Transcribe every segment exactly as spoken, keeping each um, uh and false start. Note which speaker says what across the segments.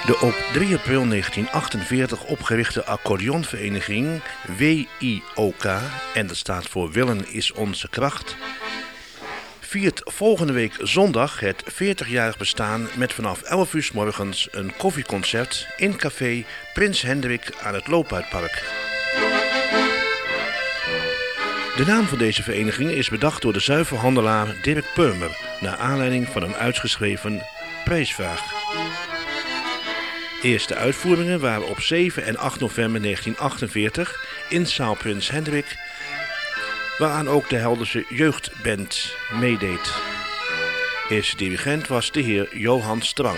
Speaker 1: De op drie april negentien achtenveertig opgerichte accordeonvereniging W I O K, en dat staat voor Willen is onze kracht, viert volgende week zondag het veertigjarig bestaan met vanaf elf uur 's morgens een koffieconcert in café Prins Hendrik aan het Loopuitpark. De naam van deze vereniging is bedacht door de zuivelhandelaar Dirk Purmer, naar aanleiding van een uitgeschreven prijsvraag. Eerste uitvoeringen waren op zeven en acht november negentien achtenveertig in zaal Prins Hendrik, waaraan ook de Helderse jeugdband meedeed. Eerste dirigent was de heer Johan Strang.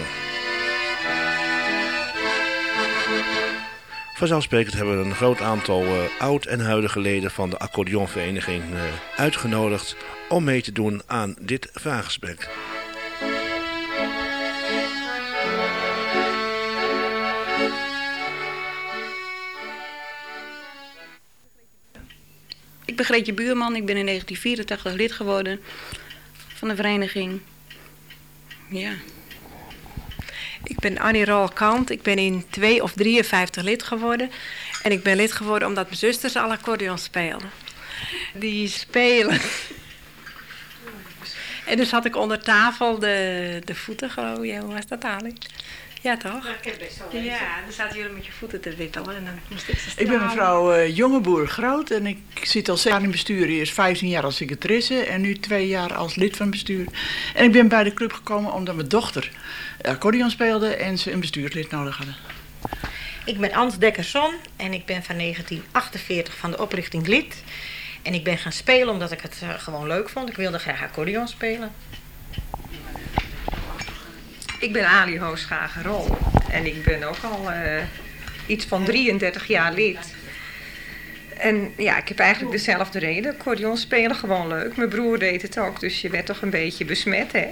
Speaker 1: Vanzelfsprekend hebben we een groot aantal uh, oud- en huidige leden van de accordeonvereniging uh, uitgenodigd om mee te doen aan dit vraaggesprek.
Speaker 2: Ik ben Greetje Buurman, ik ben in negentien vierentachtig lid geworden van de vereniging. Ja.
Speaker 3: Ik ben Annie Roelkant, ik ben in twee of drieënvijftig lid geworden. En ik ben lid geworden omdat mijn zusters al accordeon speelden. Die spelen. En dus had ik onder tafel de, de voeten, geloof je. Hoe was dat, Ali? Ja, toch? Ja, ik heb best wel. Ja, dan zaten jullie met je voeten te wippelen en dan moest ik ze
Speaker 4: Ik ben mevrouw uh, Jongeboer Groot en ik zit al zes jaar in bestuur. Eerst vijftien jaar als secretaresse en nu twee jaar als lid van bestuur. En ik ben bij de club gekomen omdat mijn dochter accordeon speelde en ze een bestuurslid nodig hadden.
Speaker 5: Ik ben Ans Dekkerson en ik ben van negentien achtenveertig van de oprichting lid. En ik ben gaan spelen omdat ik het uh, gewoon leuk vond. Ik wilde graag accordeon spelen.
Speaker 6: Ik ben Ali Hooschager-Rol en ik ben ook al uh, iets van drieëndertig jaar lid. En ja, ik heb eigenlijk dezelfde reden. Accordeon spelen gewoon leuk. Mijn broer deed het ook, dus je werd toch een beetje besmet, hè?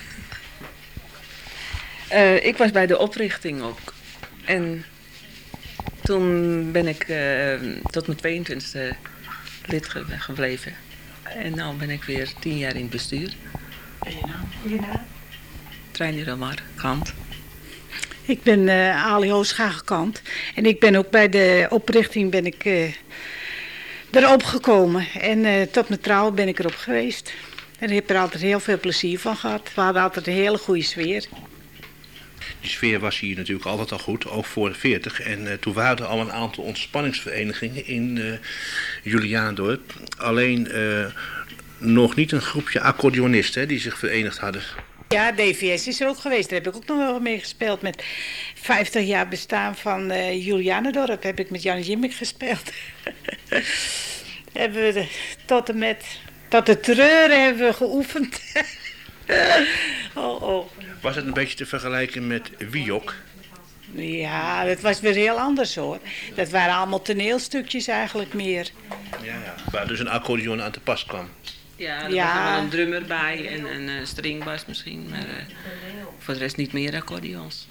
Speaker 7: Uh, ik was bij de oprichting ook. En toen ben ik uh, tot mijn tweeëntwintigste lid ge- gebleven. En nu ben ik weer tien jaar in het bestuur.
Speaker 4: En je naam?
Speaker 5: Je naam?
Speaker 7: Trein Romar, Kant.
Speaker 8: Ik ben uh, Ali Hooschager-Kant. En ik ben ook bij de oprichting ben ik, uh, erop gekomen. En uh, tot mijn trouw ben ik erop geweest. En ik heb er altijd heel veel plezier van gehad. We hadden altijd een hele goede sfeer.
Speaker 1: Die sfeer was hier natuurlijk altijd al goed, ook voor de veertig. En uh, toen waren er al een aantal ontspanningsverenigingen in uh, Juliaandorp. Alleen uh, nog niet een groepje accordeonisten hè, die zich verenigd hadden.
Speaker 8: Ja, D V S is er ook geweest. Daar heb ik ook nog wel mee gespeeld. Met vijftig jaar bestaan van uh, Julianendorp heb ik met Jan Jimmik gespeeld. hebben we de, tot en met, tot de treuren hebben we geoefend. oh, oh.
Speaker 1: Was het een beetje te vergelijken met Wiok?
Speaker 8: Ja, dat was weer heel anders hoor. Dat waren allemaal toneelstukjes eigenlijk meer.
Speaker 1: Ja, ja. Waar dus een accordeon aan te pas kwam.
Speaker 7: Ja, er
Speaker 8: Ja.
Speaker 7: was wel een drummer bij en een uh, stringbas misschien, maar uh, voor de rest niet meer accordeons.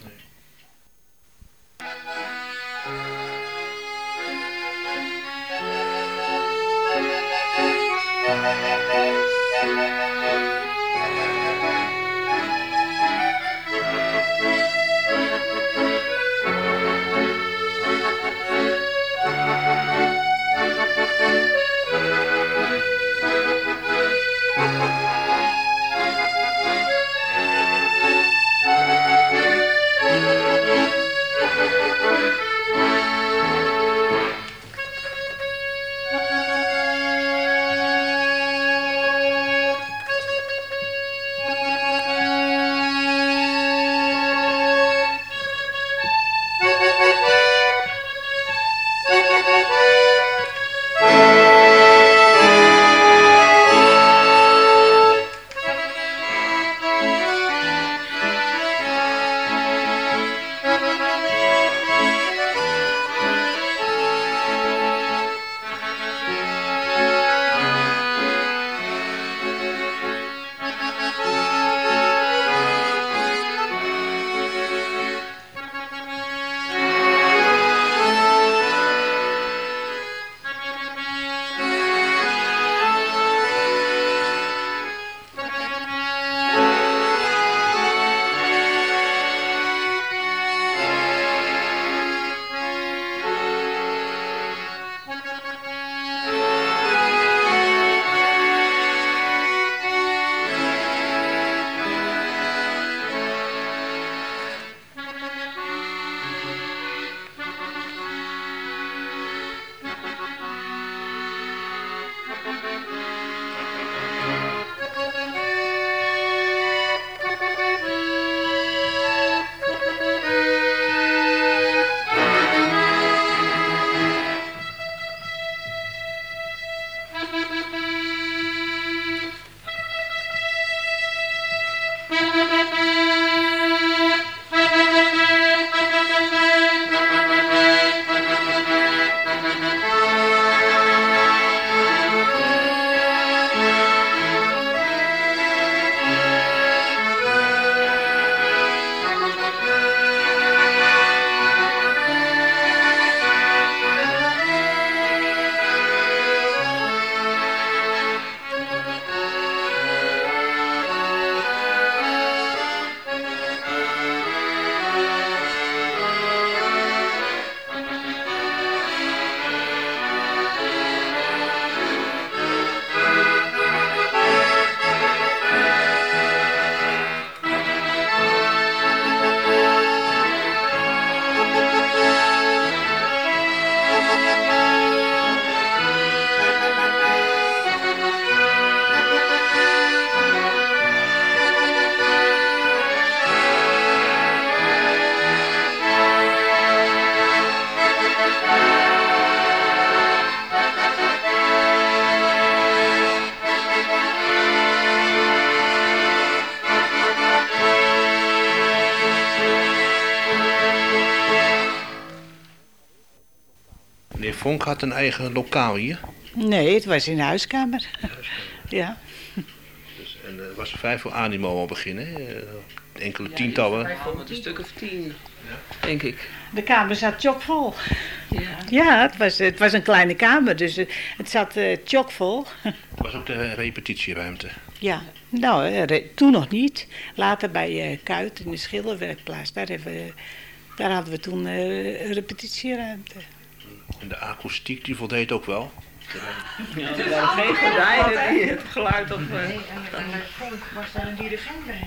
Speaker 1: Meneer Vonk had een eigen lokaal hier.
Speaker 8: Nee, het was in de huiskamer. Ja.
Speaker 1: Dus, en er was vrij veel animo al beginnen. Uh, enkele ja, tientallen.
Speaker 7: Wij vonden het een stuk of tien, denk ik.
Speaker 8: De kamer zat chockvol.
Speaker 7: Ja,
Speaker 8: ja het, was, het was een kleine kamer, dus het, het zat uh, chockvol.
Speaker 1: Het was ook de repetitieruimte.
Speaker 8: Ja, nou, toen nog niet. Later bij uh, Kuit in de schilderwerkplaats, daar, hebben we, daar hadden we toen uh, een repetitieruimte.
Speaker 1: En de akoestiek die voldeed ook wel?
Speaker 7: Ja, er waren geen gordijnen die het geluid op... Uh...
Speaker 5: Nee, en Vonk was daar een dirigent bij.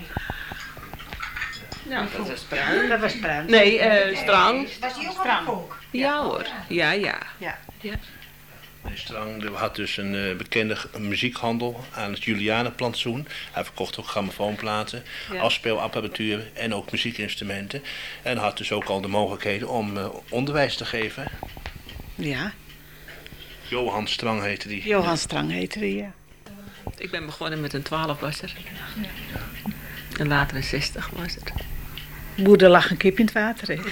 Speaker 7: Ja, dat was Pruim.
Speaker 8: Dat was Pruim.
Speaker 7: Nee, uh, Strang.
Speaker 5: Was die ook al Vonk?
Speaker 7: Ja hoor, ja, ja.
Speaker 8: Ja.
Speaker 7: ja.
Speaker 1: Nee, Strang had dus een uh, bekende muziekhandel aan het Julianenplantsoen. Hij verkocht ook grammofoonplaten, ja. afspeelapparatuur en ook muziekinstrumenten. En had dus ook al de mogelijkheden om uh, onderwijs te geven.
Speaker 8: Ja.
Speaker 1: Johan Strang heette die.
Speaker 8: Johan Strang heette die, ja.
Speaker 7: Ik ben begonnen met een twaalfwasser. Ja. En later een zestig was het.
Speaker 8: Moeder lag een kip in het water, hè.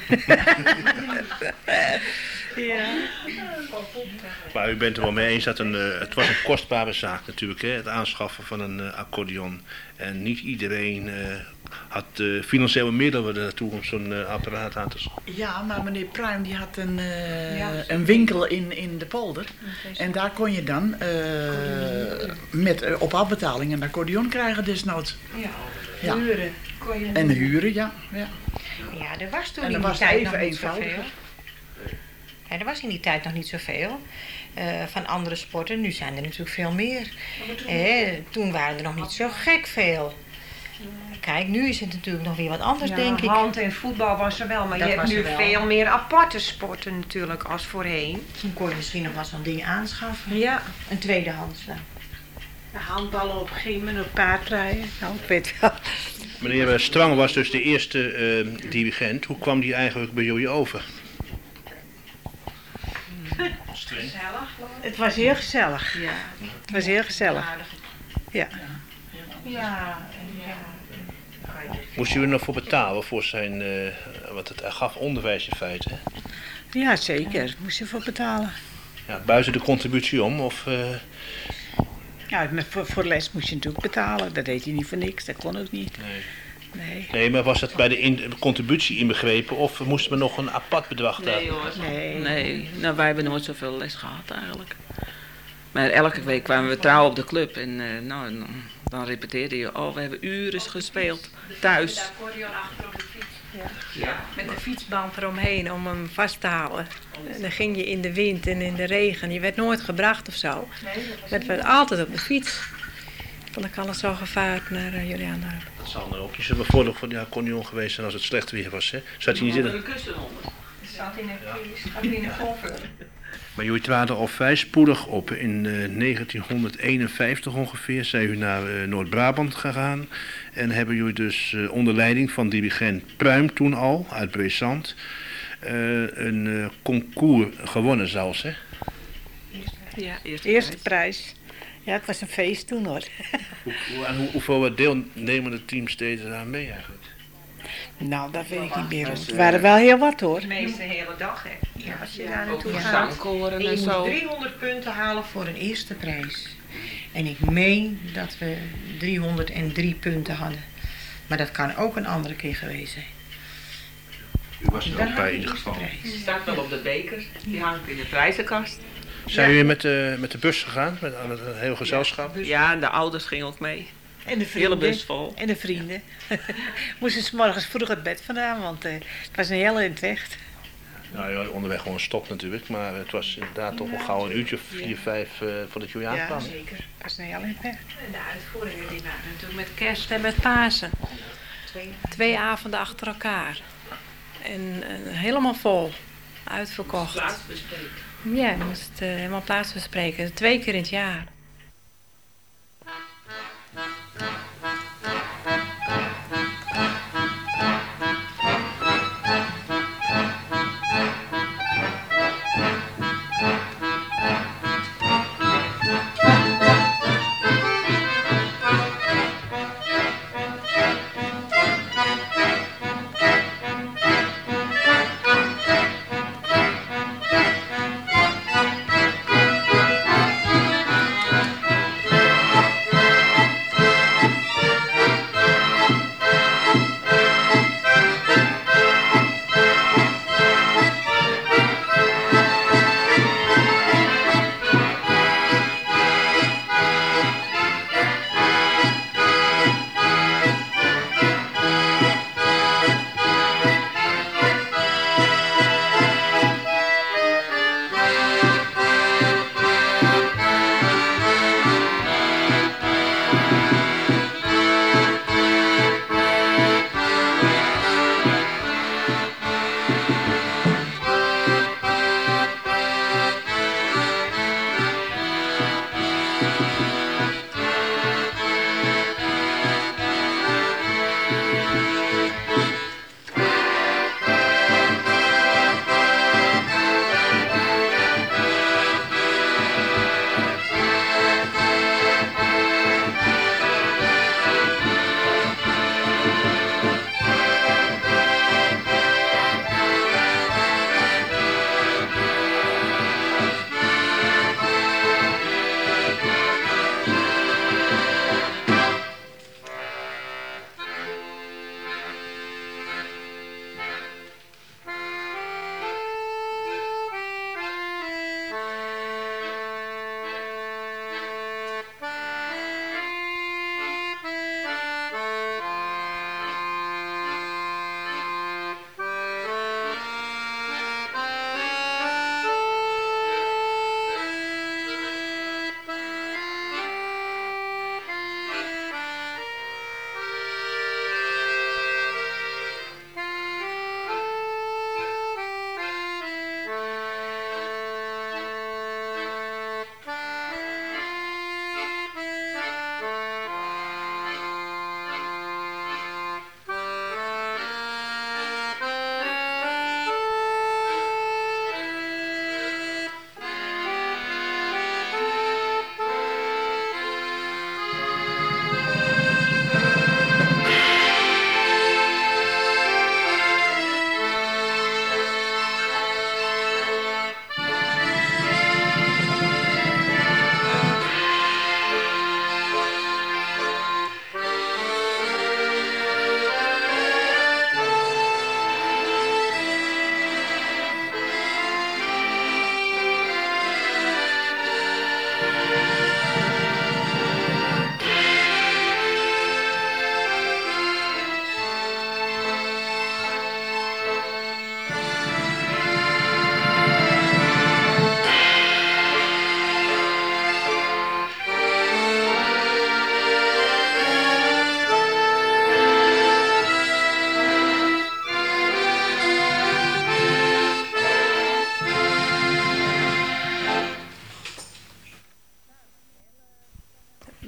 Speaker 8: Ja.
Speaker 1: Maar u bent er wel mee eens dat een, uh, het was een kostbare zaak natuurlijk, hè, het aanschaffen van een uh, accordeon. En niet iedereen uh, had uh, financiële middelen ertoe om zo'n uh, apparaat aan te schaffen.
Speaker 4: Ja, maar meneer Pruim die had een, uh, ja. een winkel in, in de polder. En daar kon je dan uh, met, uh, op afbetaling een accordeon krijgen desnoods.
Speaker 5: Ja,
Speaker 4: ja.
Speaker 5: huren. Kon je
Speaker 4: en huren, ja. Ja,
Speaker 5: ja er was toen
Speaker 4: en
Speaker 5: in die
Speaker 4: was
Speaker 5: tijd
Speaker 4: even
Speaker 5: nog niet
Speaker 4: eenvoudig.
Speaker 5: zoveel. Ja, er was in die tijd nog niet zoveel uh, van andere sporten. Nu zijn er natuurlijk veel meer. Eh, toen waren er nog niet zo gek veel. Kijk, nu is het natuurlijk nog weer wat anders,
Speaker 6: ja,
Speaker 5: denk ik.
Speaker 6: Hand en voetbal was er wel, maar
Speaker 5: Dat
Speaker 6: je hebt nu
Speaker 5: wel.
Speaker 6: veel meer aparte sporten natuurlijk als voorheen.
Speaker 5: Toen kon je misschien nog wel zo'n ding aanschaffen.
Speaker 6: Ja.
Speaker 5: Een tweedehands dan.
Speaker 8: Handballen op gimmen, op paardrijden. Nou, ik weet wel.
Speaker 1: Meneer Strang was dus de eerste uh, dirigent. Hoe kwam die eigenlijk bij jullie over?
Speaker 8: Gezellig. Het was heel gezellig. Ja. Het was heel gezellig. Ja.
Speaker 5: Ja, ja.
Speaker 1: Moest u er nog voor betalen voor zijn, uh, wat het gaf onderwijs in feite?
Speaker 8: Ja, zeker. Moest je voor betalen.
Speaker 1: Ja, buiten de contributie om? Of, uh...
Speaker 8: Ja, maar voor, voor les moest je natuurlijk betalen. Dat deed hij niet voor niks. Dat kon ook niet.
Speaker 1: Nee.
Speaker 8: Nee.
Speaker 1: Nee, maar was dat bij de in, contributie inbegrepen of moesten we nog een apart bedrag daar?
Speaker 7: Nee hoor.
Speaker 8: Nee.
Speaker 7: Nee, nou wij hebben nooit zoveel les gehad eigenlijk. Maar elke week kwamen we trouw op de club en uh, nou, dan, dan repeteerde je, oh we hebben uren gespeeld thuis.
Speaker 3: De accordeon achter op de fiets. Ja. Ja. Met een fietsband eromheen om hem vast te houden. En dan ging je in de wind en in de regen. Je werd nooit gebracht of zo. Het werd altijd op de fiets. Van de Callenzal gevaard naar uh, Juliana.
Speaker 1: Dat zal dan ook niet zo bevorderlijk voor die accordeon geweest zijn als het slecht weer was, hè? Zat hij niet in?
Speaker 7: een kussen onder.
Speaker 6: Zat in een kies, zat in een koffer.
Speaker 1: Maar jullie traden al vrij spoedig op. In uh, negentienhonderdeenenvijftig ongeveer zijn jullie naar uh, Noord-Brabant gegaan. En hebben jullie dus uh, onder leiding van dirigent Pruim toen al, uit Breesand, uh, een uh, concours gewonnen zelfs, hè?
Speaker 7: Ja, eerste,
Speaker 8: Eerste
Speaker 7: prijs.
Speaker 8: prijs. Ja, het was een feest toen hoor.
Speaker 1: Hoe, hoe, en hoe, hoeveel deelnemende teams deden daar mee eigenlijk?
Speaker 8: Nou, dat weet ik niet meer. Het waren wel heel wat hoor.
Speaker 6: De meeste hele dag, hè? Ja, als je daar
Speaker 7: Ook
Speaker 6: naartoe gaat.
Speaker 7: zangkoren
Speaker 5: En
Speaker 7: en
Speaker 5: je
Speaker 7: zo.
Speaker 5: moet driehonderd punten halen voor een eerste prijs. En ik meen dat we driehonderddrie punten hadden. Maar dat kan ook een andere keer geweest zijn.
Speaker 1: U was er
Speaker 5: Dan
Speaker 1: ook bij in
Speaker 5: had
Speaker 1: ieder
Speaker 5: je
Speaker 1: geval.
Speaker 5: eerste
Speaker 7: Die
Speaker 5: prijs.
Speaker 7: staat wel op de beker, die hangt in de prijzenkast.
Speaker 1: Zijn jullie met de, met de bus gegaan, met, met een heel gezelschap?
Speaker 7: Ja, en de ouders gingen ook mee.
Speaker 8: En de
Speaker 7: Hele
Speaker 8: vrienden.
Speaker 7: bus vol.
Speaker 8: En de vrienden. Moesten 's morgens vroeg uit bed vandaan, want uh, het was een hele eind weg.
Speaker 1: Nou ja, onderweg gewoon stop natuurlijk, maar het was inderdaad toch wel gauw een uurtje of vier, vijf uh, voordat jullie
Speaker 8: Ja,
Speaker 1: aankwamen.
Speaker 8: zeker. Het was een hele eind weg.
Speaker 3: En de uitvoeringen die waren natuurlijk met kerst en met Pasen.
Speaker 5: Twee.
Speaker 3: Twee avonden achter elkaar. En uh, helemaal vol. Uitverkocht.
Speaker 7: Plaatsbespreking.
Speaker 3: Ja, je moest uh, helemaal plaats bespreken. Twee keer in het jaar.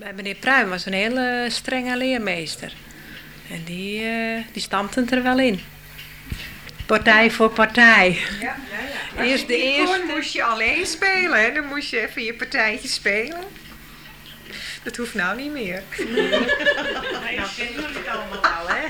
Speaker 3: Meneer Pruim was een hele strenge leermeester. En die, uh, die stampte het er wel in. Partij voor partij.
Speaker 6: Ja, ja, ja.
Speaker 3: Eerst de eerste.
Speaker 6: Toen moest je alleen spelen, hè? Dan moest je even je partijtje spelen. Dat hoeft nou niet meer.
Speaker 3: Nee, nou kennen jullie het allemaal wel, hè?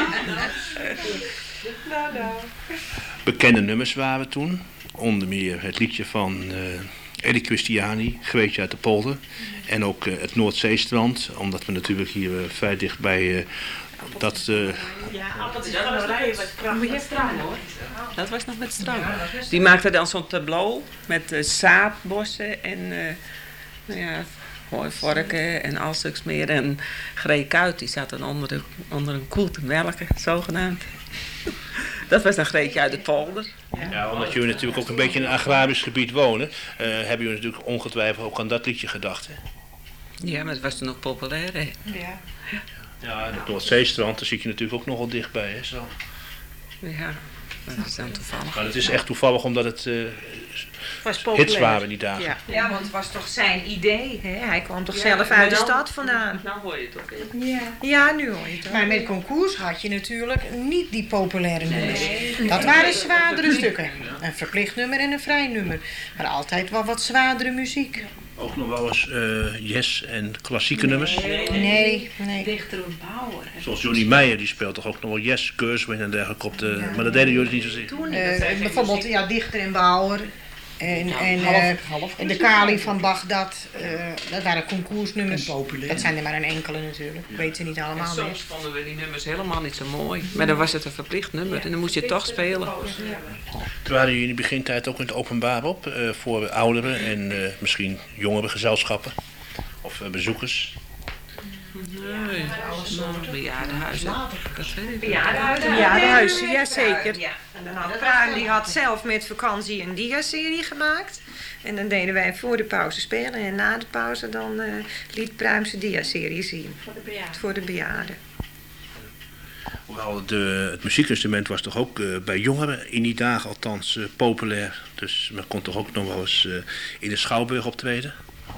Speaker 6: Nou, nou.
Speaker 1: Bekende nummers waren toen. Onder meer het liedje van uh, Eddie Christiani, Greetje uit de Polder. En ook uh, het Noordzeestrand. Omdat we natuurlijk hier uh, vrij dicht bij uh, dat... Uh,
Speaker 8: Ja, appeltjes van Oranje was prachtig strand, hoor.
Speaker 7: Dat was nog met strand. Die maakte dan zo'n tableau met uh, zaadbossen en uh, nou ja, hooivorken en al stuks meer. En Gree Kuit, die zat dan onder, de, onder een koe te melken, zogenaamd. Dat was dan Greetje uit de Polder.
Speaker 1: ja, omdat jullie natuurlijk ook een beetje in een agrarisch gebied wonen, uh, hebben jullie natuurlijk ongetwijfeld ook aan dat liedje gedacht. Hè?
Speaker 7: Ja, maar het was toen ook populair, hè?
Speaker 3: Ja.
Speaker 1: Ja, en het Noordzeestrand, daar zit je natuurlijk ook nogal dichtbij. Hè, zo.
Speaker 7: Ja, dat is dan toevallig.
Speaker 1: Maar het is echt toevallig omdat het uh,
Speaker 8: Was populair.
Speaker 1: hits waren die dagen.
Speaker 8: Ja.
Speaker 6: Ja, want het was toch zijn idee, hè? Hij kwam toch
Speaker 7: Ja,
Speaker 6: zelf
Speaker 7: maar
Speaker 6: uit de
Speaker 7: nou-
Speaker 6: stad vandaan.
Speaker 7: Nou hoor je het ook. hè?
Speaker 6: Ja, ja nu hoor je het ook.
Speaker 5: Maar met concours had je natuurlijk niet die populaire nummers. Dat waren zwaardere stukken. Een verplicht nummer en een vrij nummer. Maar altijd wel wat zwaardere muziek.
Speaker 1: Ook nog wel eens uh, yes en klassieke nummers.
Speaker 5: Nee, nee.
Speaker 8: Dichter een bouwer.
Speaker 1: Zoals Johnny Meijer, die speelt toch ook nog wel yes, Keurswin en dergelijke op de... Maar dat deden jullie niet zozeer.
Speaker 5: Uh, bijvoorbeeld ja, Dichter en Bauer. En, en, uh,
Speaker 4: half- half-
Speaker 5: en de Kali van Bagdad. Uh, dat waren concoursnummers.
Speaker 4: En populair.
Speaker 5: Dat zijn er maar een enkele natuurlijk. Ik weet ze niet
Speaker 7: En
Speaker 5: allemaal meer.
Speaker 7: soms vonden we die nummers helemaal niet zo mooi. Maar dan was het een verplicht nummer en dan moest je toch spelen.
Speaker 1: Toen waren jullie in de begintijd ook in het openbaar op, uh, voor ouderen en uh, misschien jongere gezelschappen of uh, bezoekers.
Speaker 7: Nee, nou, bejaardenhuizen. Dat weet ik niet.
Speaker 6: Bejaardenhuizen.
Speaker 8: Bejaardenhuizen, ja, zeker.
Speaker 6: Ja. En dan had Pruim, die had zelf met vakantie een dia-serie gemaakt. En dan deden wij voor de pauze spelen. En na de pauze dan uh, liet Pruim zijn dia-serie zien.
Speaker 8: Voor de bejaarden.
Speaker 6: Voor de bejaarden.
Speaker 1: Hoewel de, het muziekinstrument was toch ook uh, bij jongeren, in die dagen althans, uh, populair. Dus men kon toch ook nog wel eens uh, in de Schouwburg optreden.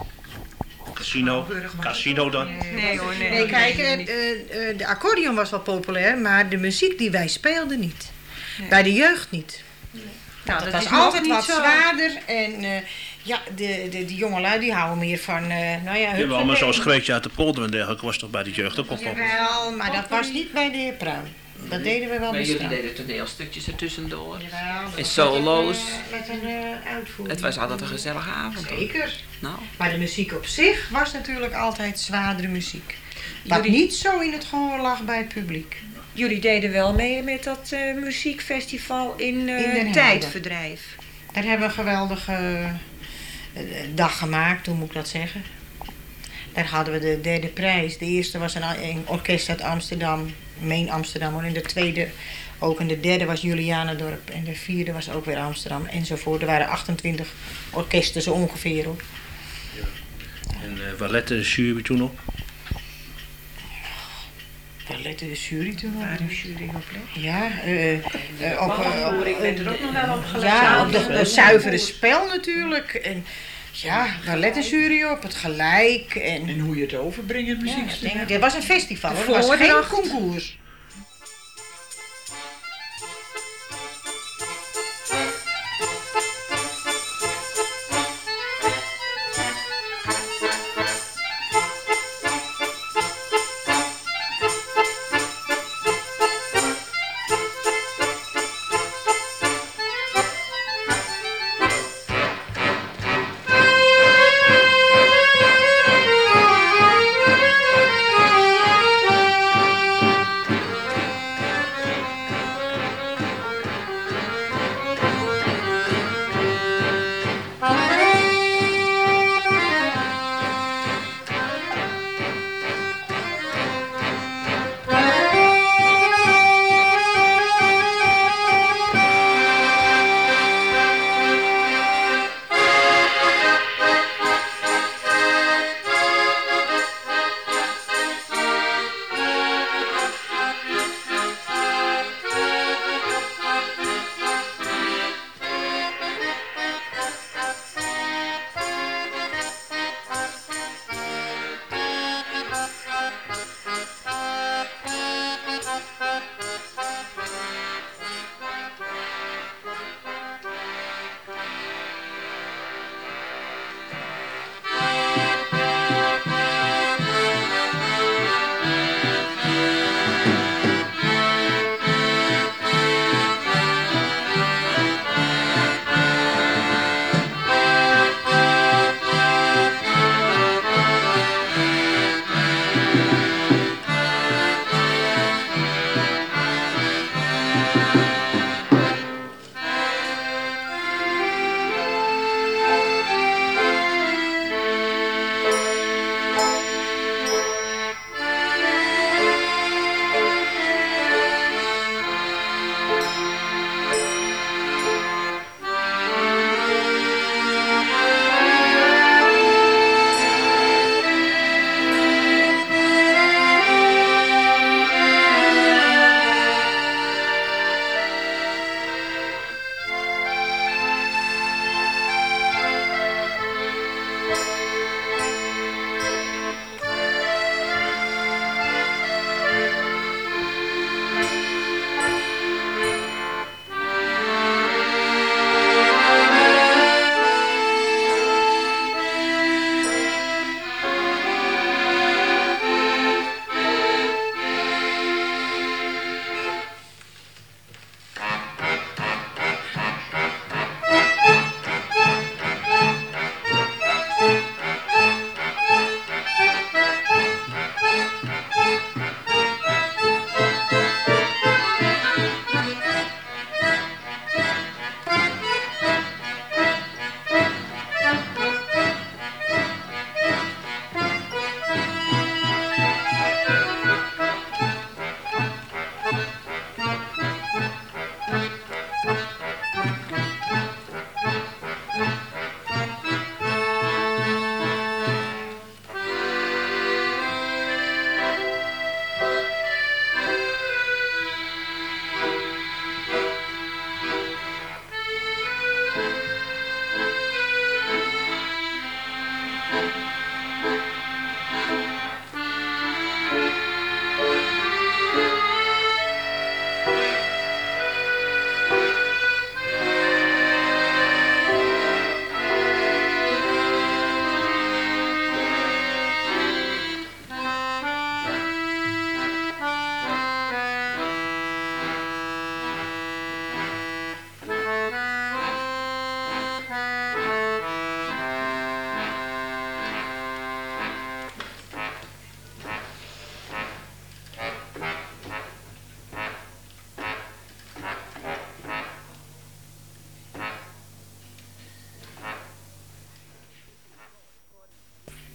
Speaker 1: Casino, casino dan.
Speaker 6: Nee hoor, nee.
Speaker 5: Nee, kijk, uh, uh, de accordeon was wel populair, maar de muziek die wij speelden niet.
Speaker 6: Nee.
Speaker 5: Bij de jeugd niet.
Speaker 6: Nou,
Speaker 5: dat
Speaker 6: dat
Speaker 5: was
Speaker 6: is nog
Speaker 5: altijd
Speaker 6: niet
Speaker 5: wat
Speaker 6: zo.
Speaker 5: zwaarder en uh, ja, de, de, de jongelui die houden meer van, uh, nou ja,
Speaker 1: Ja, wel, maar zoals Greetje uit de Polder en dergelijke was toch bij de jeugd ook wel populair.
Speaker 5: Jawel, maar dat was niet bij de heer Pruim. Dat deden we wel
Speaker 7: Maar
Speaker 5: met
Speaker 7: jullie
Speaker 5: straat.
Speaker 7: deden toneelstukjes ertussendoor.
Speaker 5: Jawel, dat
Speaker 7: En
Speaker 5: was
Speaker 7: solo's.
Speaker 5: Met een, uh, met een uh, uitvoering.
Speaker 7: Het was altijd een gezellige avond. hoor.
Speaker 5: Zeker.
Speaker 7: Nou,
Speaker 5: Maar de muziek op zich was natuurlijk altijd zwaardere muziek. Wat
Speaker 6: Jullie-
Speaker 5: niet zo in het gehoor lag bij het publiek.
Speaker 6: Jullie deden wel mee met dat uh, muziekfestival in, uh,
Speaker 5: In Den Helder.
Speaker 6: Tijdverdrijf.
Speaker 5: Daar hebben we een geweldige uh, dag gemaakt, hoe moet ik dat zeggen. Daar hadden we de derde prijs. De eerste was een, een orkest uit Amsterdam, Meen Amsterdam. En de tweede ook. En de derde was Julianendorp. En de vierde was ook weer Amsterdam. Enzovoort. Er waren achtentwintig orkesten zo ongeveer op.
Speaker 1: En uh, waar lette de jury toen op?
Speaker 5: Waar lette de jury toen op?
Speaker 6: Waar de jury op let.
Speaker 5: Ja, uh, uh, op, uh, op,
Speaker 8: Ik werd er ook nog wel op gelet.
Speaker 5: ja, op de, de zuivere spel natuurlijk. En ja, waar let de jury op? Het gelijk. En,
Speaker 4: En hoe je het overbrengt, het
Speaker 5: ja, ik
Speaker 4: muziek.
Speaker 5: denk, dit was een festival,
Speaker 6: De
Speaker 5: hoor. Het was geen
Speaker 6: voordracht.
Speaker 5: concours.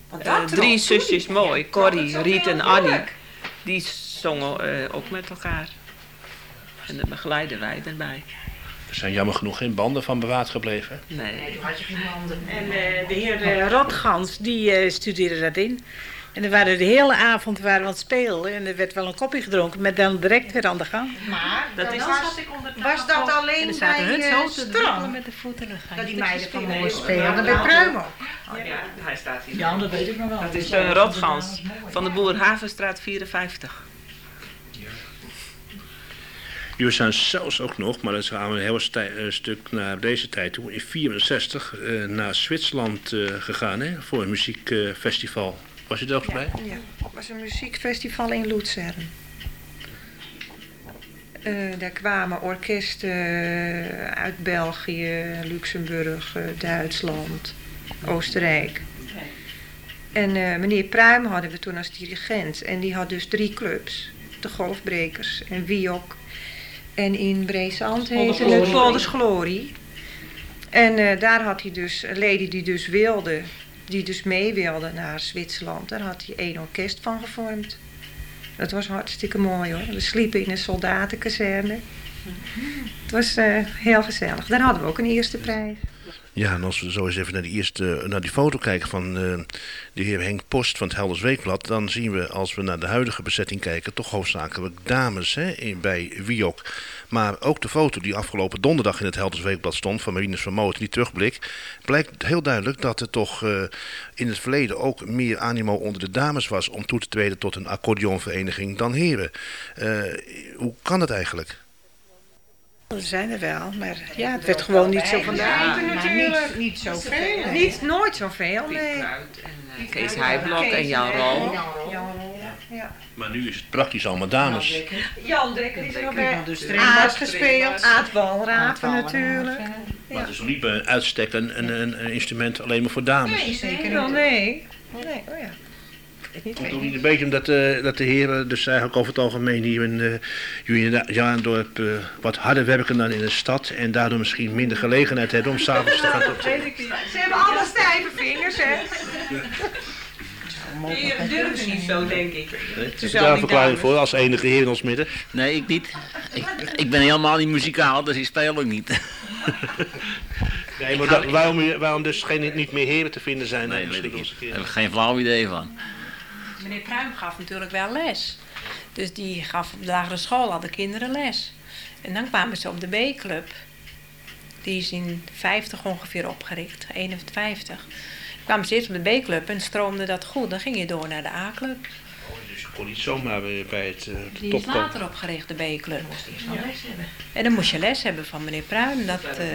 Speaker 7: Uh, drie zusjes mooi, Corrie, Riet en Annie. Die zongen uh, ook met elkaar. En dan begeleiden wij erbij.
Speaker 1: Er zijn jammer genoeg geen banden van bewaard gebleven.
Speaker 7: Nee.
Speaker 5: Nee, toen had je geen banden.
Speaker 8: En uh, de heer uh, Rotgans, die uh, studeerde dat in. En dan waren de hele avond waren we aan het spelen. En er werd wel een kopje gedronken, maar dan direct weer aan de gang.
Speaker 5: Maar
Speaker 8: Dat
Speaker 5: dat
Speaker 8: is
Speaker 5: was, was dat alleen
Speaker 8: en zaten
Speaker 5: bij
Speaker 8: hun
Speaker 5: uh,
Speaker 8: zo te
Speaker 5: strand?
Speaker 8: met de voeten.
Speaker 5: Dat die meiden van mooi spelen, bij Pruimel.
Speaker 7: Oh, ja, hij staat hier.
Speaker 4: Ja, dat weet ik nog wel.
Speaker 7: Dat is een Rotgans van de Boer Havenstraat vierenvijftig.
Speaker 1: Jullie zijn zelfs ook nog, maar dat gaan we een heel stij- uh, stuk naar deze tijd toe, in vierenzestig uh, naar Zwitserland uh, gegaan hè, voor een muziekfestival. Uh, Was je er ook
Speaker 6: Ja,
Speaker 1: bij?
Speaker 6: ja, het was een muziekfestival in Luzern. Uh, daar kwamen orkesten uit België, Luxemburg, uh, Duitsland, Oostenrijk. En uh, meneer Pruim hadden we toen als dirigent. En die had dus drie clubs. De Golfbrekers en Wiok. En in Breesand heette het Polders Glorie. En uh, daar had hij dus een lady die dus wilde, die dus mee wilde naar Zwitserland. Daar had hij één orkest van gevormd. Dat was hartstikke mooi hoor. We sliepen in een soldatenkazerne. Het was uh, heel gezellig. Daar hadden we ook een eerste prijs.
Speaker 1: Ja, en als we zo eens even naar die, eerste, naar die foto kijken van uh, de heer Henk Post van het Helders Weekblad, dan zien we, als we naar de huidige bezetting kijken, toch hoofdzakelijk dames hè, in, bij Wiok. Maar ook de foto die afgelopen donderdag in het Helders Weekblad stond van Marinus van Moot, die terugblik, blijkt heel duidelijk dat er toch uh, in het verleden ook meer animo onder de dames was om toe te treden tot een accordeonvereniging dan heren. Uh, hoe kan dat eigenlijk?
Speaker 8: Er zijn er wel, maar ja, het werd gewoon niet zo vandaan.
Speaker 5: Ja, maar niet, niet zoveel.
Speaker 6: Niet, nooit zoveel,
Speaker 7: Piet
Speaker 6: nee.
Speaker 7: Kruid en uh, Kees Heijblok en Jan Rol.
Speaker 6: Ja.
Speaker 1: Maar nu is het praktisch allemaal dames.
Speaker 6: Jan Dekker is er nog bij.
Speaker 5: Dus
Speaker 6: Aad gespeeld. Aad Walraven natuurlijk.
Speaker 1: Maar het is nog niet bij een uitstek een, een, een, een instrument alleen maar voor dames.
Speaker 6: Nee, zeker wel, nee. Nee, oh ja. Ik weet
Speaker 1: Het komt ook
Speaker 6: niet.
Speaker 1: niet een beetje omdat uh, dat de heren dus eigenlijk over het algemeen hier in uh, Julianadorp uh, wat harder werken dan in de stad en daardoor misschien minder gelegenheid hebben om s'avonds te gaan tot...
Speaker 6: Ze hebben allemaal stijve vingers, hè?
Speaker 7: Die durven niet zo, denk ik.
Speaker 1: Dus daar een verklaring voor als enige heer in ons midden.
Speaker 9: Nee, ik niet. Ik, ik ben helemaal niet muzikaal, dus ik speel ook niet.
Speaker 1: Nee, maar dat, waarom, waarom dus geen, niet meer heren te vinden zijn?
Speaker 9: Nee,
Speaker 1: dan
Speaker 9: weet ik
Speaker 1: misschien
Speaker 9: niet. Daar heb ik geen flauw idee van.
Speaker 3: Meneer Pruim gaf natuurlijk wel les. Dus die gaf op de lagere school al de kinderen les. En dan kwamen ze op de B-club. Die is in vijftig ongeveer opgericht, eenenvijftig. Kwamen ze eerst op de B-club en stroomde dat goed. Dan ging je door naar de A-club.
Speaker 1: Oh, dus je kon niet zomaar weer bij het uh, de
Speaker 3: Die
Speaker 1: top
Speaker 3: is
Speaker 1: komen.
Speaker 3: later opgericht, de B-club. En dan moest je les hebben van meneer Pruim. Dat, uh,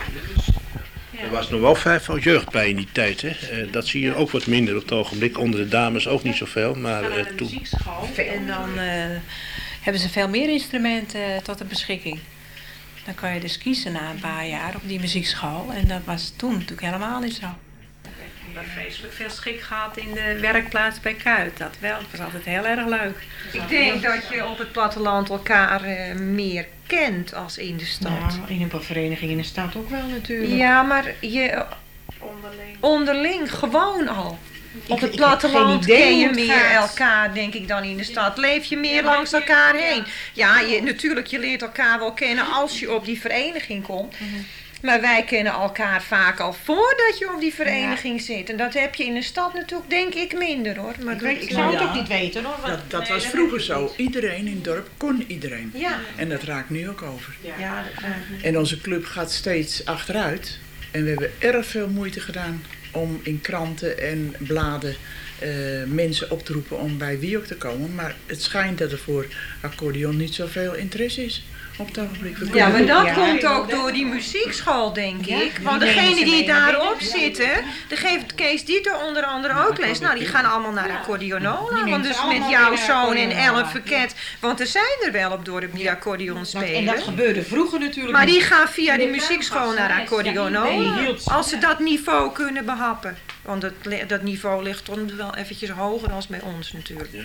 Speaker 1: Er was nog wel vrij veel jeugd bij in die tijd. Hè? Uh, dat zie je ook wat minder op het ogenblik. Onder de dames ook niet zoveel. Maar
Speaker 3: naar
Speaker 1: uh,
Speaker 3: de
Speaker 1: toen...
Speaker 3: muziekschool. En dan uh, hebben ze veel meer instrumenten uh, tot de beschikking. Dan kan je dus kiezen na een paar jaar op die muziekschool. En dat was toen natuurlijk helemaal niet zo. Ik heb vreselijk veel schik gehad in de werkplaats bij Kuit. Dat wel, het was altijd heel erg leuk.
Speaker 6: Ik denk dat je op het platteland elkaar uh, meer kent als in de stad.
Speaker 5: Nou, in een vereniging in de stad ook wel natuurlijk.
Speaker 6: Ja, maar je onderling, onderling gewoon al. Op het
Speaker 5: ik heb
Speaker 6: platteland
Speaker 5: geen idee
Speaker 6: ken je
Speaker 5: hoe het
Speaker 6: meer
Speaker 5: gaat.
Speaker 6: elkaar, denk ik, dan in de stad. Leef je meer langs elkaar heen. Ja, je, natuurlijk, je leert elkaar wel kennen als je op die vereniging komt. Maar wij kennen elkaar vaak al voordat je op die vereniging zit. En dat heb je in de stad natuurlijk, denk ik, minder hoor. Maar
Speaker 5: Ik,
Speaker 6: dat-
Speaker 5: weet, ik zou het
Speaker 4: Ja.
Speaker 5: ook niet weten hoor.
Speaker 4: Dat, dat was vroeger zo. Iedereen in het dorp kon iedereen.
Speaker 6: Ja,
Speaker 4: En dat raakt nu ook over.
Speaker 6: ja, dat, uh,
Speaker 4: En onze club gaat steeds achteruit. En we hebben erg veel moeite gedaan om in kranten en bladen eh, mensen op te roepen om bij Wiok te komen. Maar het schijnt dat er voor accordeon niet zoveel interesse is op het ogenblik. We
Speaker 6: ja,
Speaker 4: kunnen-
Speaker 6: maar dat
Speaker 5: Ja.
Speaker 6: komt ook door die muziekschool, denk
Speaker 5: Ja,
Speaker 6: ik. Want
Speaker 5: die nemen
Speaker 6: degenen
Speaker 5: ze
Speaker 6: die
Speaker 5: mee naar
Speaker 6: daarop
Speaker 5: binnen.
Speaker 6: zitten, daar geeft Kees Dieter onder andere ook les. Nou, die gaan allemaal naar accordeonola.
Speaker 5: Die
Speaker 6: Want
Speaker 5: nemen
Speaker 6: dus
Speaker 5: ze
Speaker 6: met
Speaker 5: allemaal
Speaker 6: jouw
Speaker 5: mee naar
Speaker 6: zoon en
Speaker 5: accordeonola.
Speaker 6: Ellen Verket. Want er zijn er wel op dorp die accordeon
Speaker 5: Dat-
Speaker 6: spelen.
Speaker 5: en dat gebeurde vroeger natuurlijk
Speaker 6: Maar
Speaker 5: niet.
Speaker 6: die gaan via die
Speaker 5: Nee,
Speaker 6: muziekschool naar
Speaker 5: nee,
Speaker 6: accordeonola.
Speaker 5: die hield ze.
Speaker 6: Als ze dat niveau kunnen behappen. Want dat, le- dat niveau ligt toch wel eventjes hoger dan bij ons natuurlijk.
Speaker 1: Ja.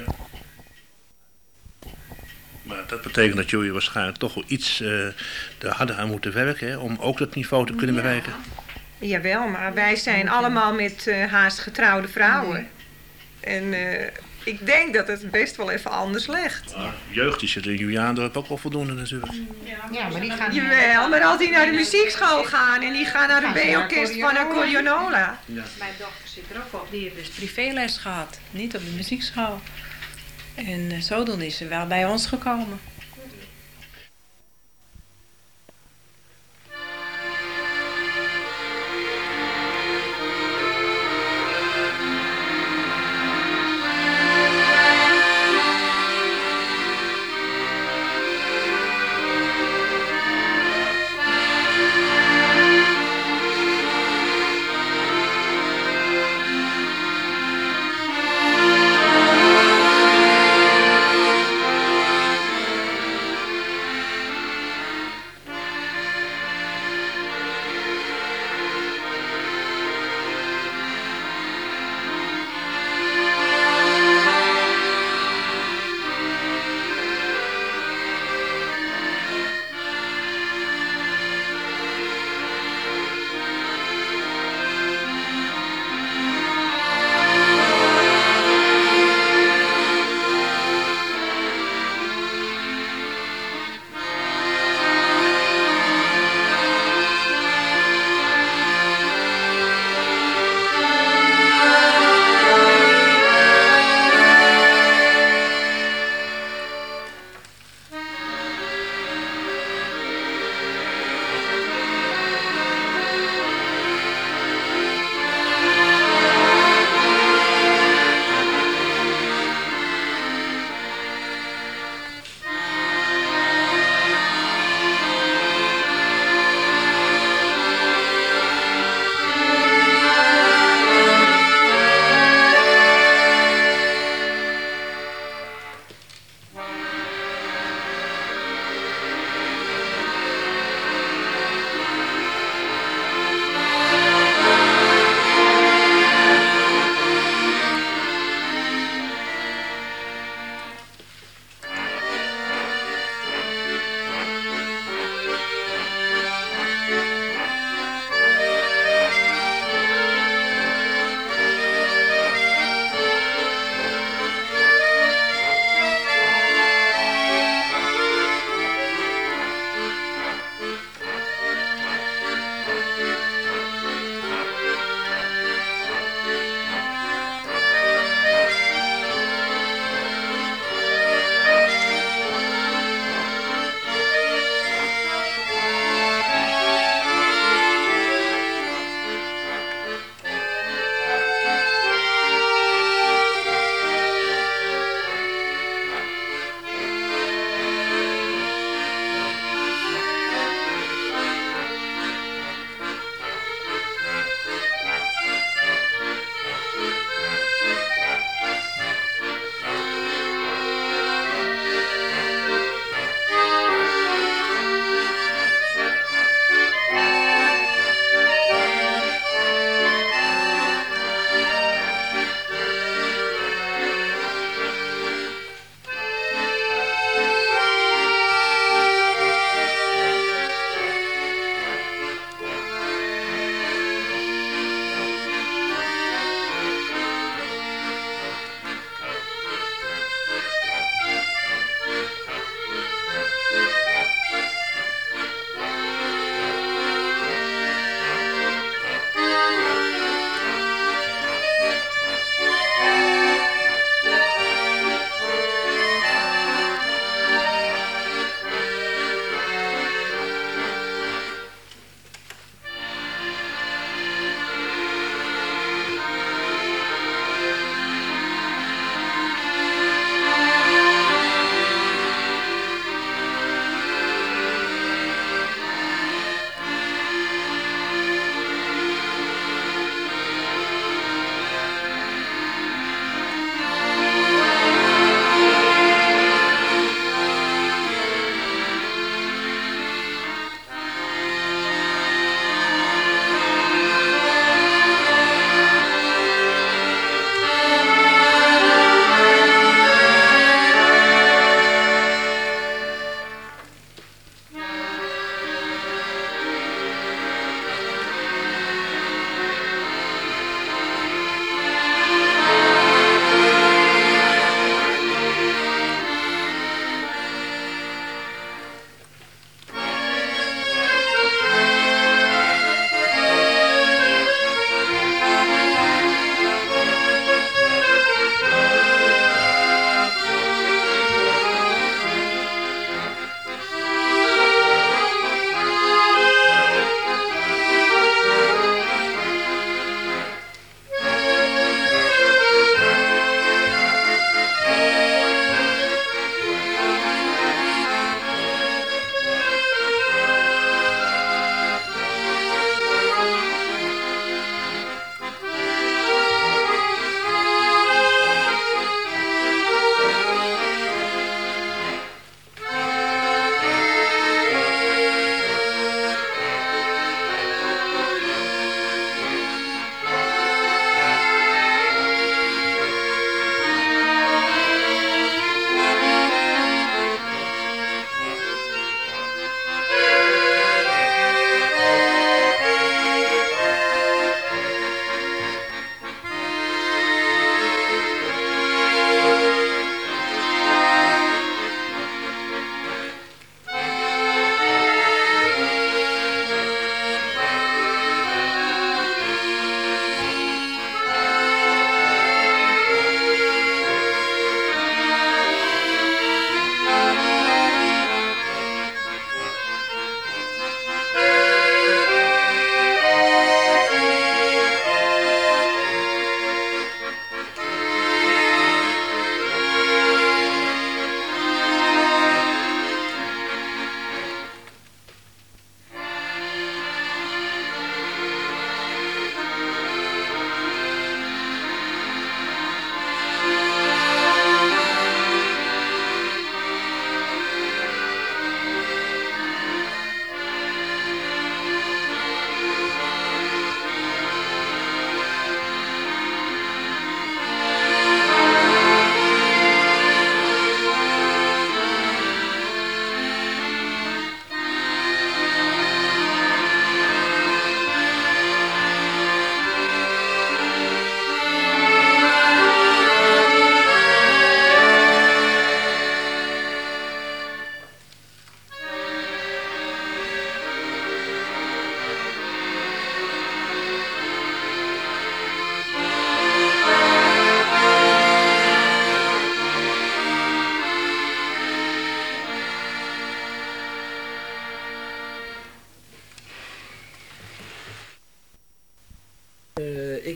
Speaker 1: Maar dat betekent dat jullie waarschijnlijk toch wel iets uh, er harder aan moeten werken, hè, om ook dat niveau te kunnen bereiken.
Speaker 6: Jawel, maar wij zijn allemaal met uh, haast getrouwde vrouwen. En uh, ik denk dat het best wel even anders ligt.
Speaker 1: Ja, jeugd die zit in Juliaandorp ook wel voldoende natuurlijk.
Speaker 5: Ja, maar die gaan...
Speaker 6: Jawel, maar als die naar de muziekschool gaan en die gaan naar de B-orkest van Accordeonola.
Speaker 3: Ja. Mijn dochter zit er ook op, die heeft dus privéles gehad, niet op de muziekschool. En uh, zodoende is ze wel bij ons gekomen.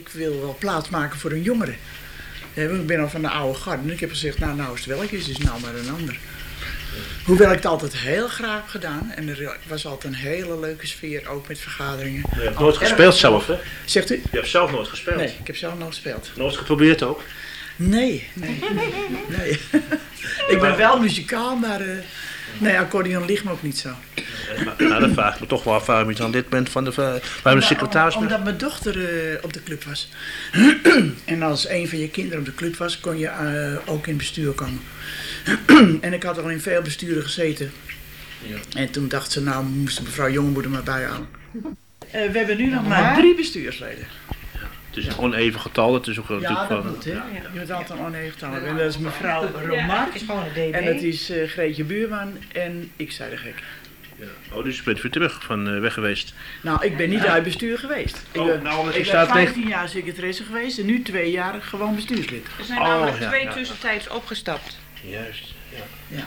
Speaker 4: ik wil wel plaats maken voor een jongere. Ja, ik ben al van de oude garde en ik heb gezegd, nou, nou is het welletjes, is nou maar een ander. Hoewel ik het altijd heel graag heb gedaan. En er was altijd een hele leuke sfeer, ook met vergaderingen.
Speaker 1: Je hebt nooit gespeeld zelf, hè?
Speaker 4: Zegt u?
Speaker 1: Je hebt zelf nooit gespeeld?
Speaker 4: Nee, ik heb zelf nooit gespeeld.
Speaker 1: Nooit geprobeerd ook?
Speaker 4: Nee, nee, nee. Ik ben wel muzikaal, maar uh, nee, accordeon ligt me ook niet zo.
Speaker 1: Nou, dan vraag ik me toch wel af waarom je dan lid bent van de, waarom de secretaris bent.
Speaker 4: Omdat mijn dochter uh, op de club was. En als een van je kinderen op de club was, kon je uh, ook in het bestuur komen. En ik had al in veel besturen gezeten. Ja. En toen dacht ze, nou moest mevrouw Jongemoeder maar bijhalen. Uh, we hebben nu nog maar drie bestuursleden.
Speaker 1: Ja, het is een oneven getal, het is ook
Speaker 4: ja,
Speaker 1: natuurlijk
Speaker 4: dat
Speaker 1: van...
Speaker 4: moet, hè. Je moet altijd een oneven getal hebben. En dat is mevrouw Romar. En dat is uh, Greetje Buurman en ik zei de gek.
Speaker 1: Ja. Oh, dus je bent weer terug van uh, weg geweest?
Speaker 4: Nou, ik ben niet uit bestuur geweest.
Speaker 1: Oh,
Speaker 4: ik ben,
Speaker 1: nou,
Speaker 4: ik ben vijftien jaar secretaresse geweest en nu twee jaar gewoon bestuurslid.
Speaker 2: Er zijn
Speaker 1: oh,
Speaker 2: namelijk
Speaker 1: ja,
Speaker 2: twee
Speaker 1: ja.
Speaker 2: tussentijds opgestapt.
Speaker 1: Juist, ja.
Speaker 4: Ja.